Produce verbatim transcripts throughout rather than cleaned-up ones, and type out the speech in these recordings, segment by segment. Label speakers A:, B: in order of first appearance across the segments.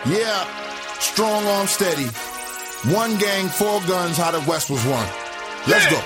A: Yeah, strong arm steady. One gang, four guns, how the West was won. Let's go.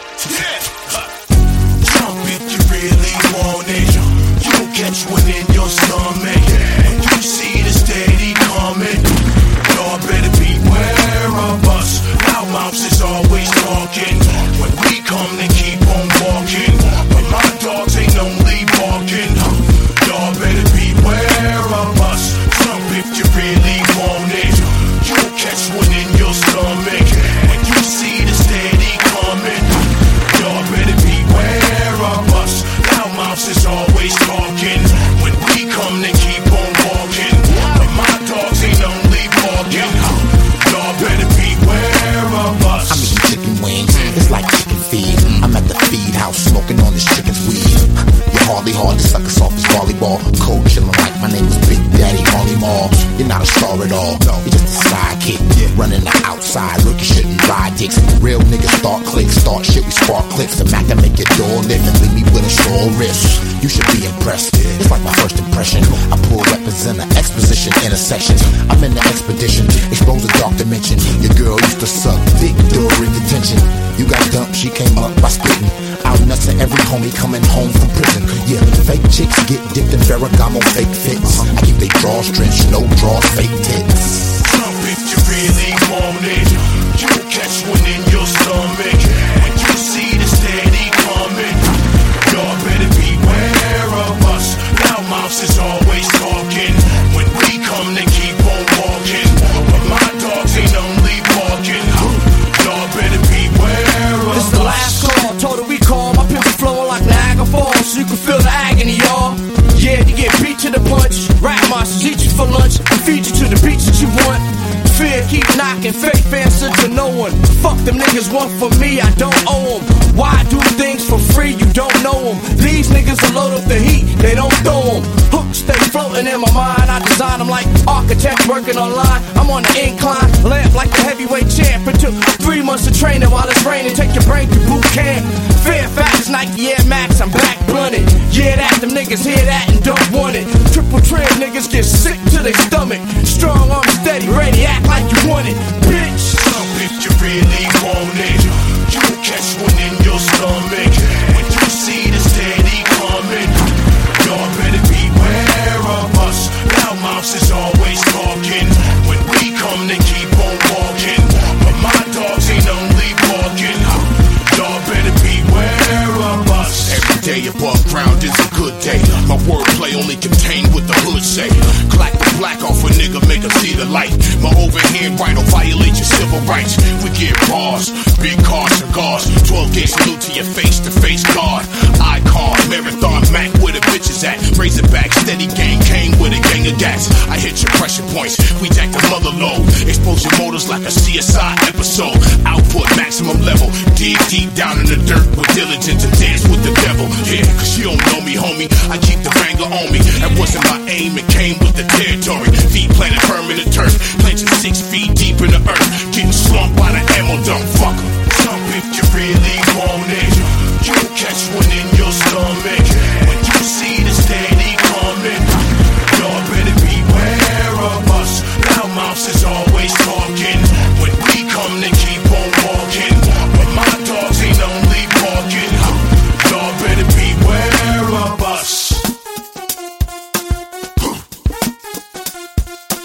B: Jump if you really want it. You'll catch one in your stomach. When you see the steady coming, y'all better beware of us. Our mouths is always talking. When we come, they keep on walking. But my dogs ain't only barking. Y'all better beware of us. Jump if you really want it. You'll catch one in your stomach. When you see the steady coming, y'all better beware of us. Our mouths is always talking. When we come, they keep on walking. But my dogs ain't only barking. Y'all better beware of us.
C: I'm eating chicken wings, it's like chicken feed. I'm at the feed house smoking on this chicken's weed. You're hardly hard to suck us off as volleyball. Cold chillin' like my name is Big Daddy Harley Mall. You're not a star at all, you're just a sidekick. Running the outside, looking shit and ride dicks. Real niggas start clicks, start shit, we spark clicks. The Mac can make your door lift and leave me with a sore wrist. You should be impressed, it's like my first impression. I pull weapons in the exposition intersections. I'm in the expedition, expose a dark dimension. Your girl used to suck dick during detention. You got dumped, she came up by spitting out nuts to every homie coming home from prison. Yeah, fake chicks get dipped in Ferragamo fake fits. I keep they drawers drenched, no draws, fake tits.
B: Jump if you really want it. You'll catch one in your stomach. When you see the steady coming, y'all better beware of us. Our mouths is always talking. When we come, they keep on walking. But my dogs ain't only barking. Y'all better beware of us.
D: This the last call, told her we call. My pimp flowing like Niagara Falls, so you can feel the agony, y'all. Yeah, you get beat to the punch. Rap monsters eat you for lunch and feed you to the beats that you want. Fear keep knocking, fake answer to no one. Fuck them niggas want for me, I don't owe them. Why do things for free, you don't know them. These niggas will load up the heat, they don't throw them. Hooks stay floating in my mind, I design them like architects working online. I'm on the incline, lamp like the heavyweight champ. It took three months of training while it's raining, take your brain to boot camp. Fairfax, Nike Air Max, I'm black blunted. Yeah, that, them niggas hear that and don't want it. Triple trend niggas get sick to their stomach. Strong arm steady, ready, act like you want it, bitch.
B: Jump if you really want it. You'll catch one in your stomach. When you see the steady coming, y'all better beware of us. Our mouths is always talking. When we come, they keep on walking. But my dogs ain't only barking. Y'all better beware of us. Every day above ground is a good day. My wordplay only contained what the hood say. Clack the black off a nigga, make him see the light. My overhand right will violate your civil rights. We get bars, big cars, cigars. twelve gauge salute to your face-to-face guard. Icon, marathon, Mac, where the bitches at. Razorback, steady gang, came with a gang of gats. I hit your pressure points, we jack the mother low. Expose your motors like a C S I episode. Output maximum level, dig deep down in the dirt with diligence to dance with the devil. Yeah, cause you don't know me, homie, I keep the banger on me. That wasn't my aim, it came with the territory. Feet planted firm in the turf, planted six feet deep in the earth. Getting slumped by the ammo dump, fuck 'em. Jump if you really want it. You'll catch one in your stomach. When you see the steady coming, y'all better beware of us. Our mouths is always talking. When we come, they keep on walking. But my dogs ain't only barking. Y'all better beware of us.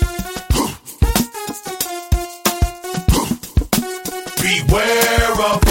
B: Beware of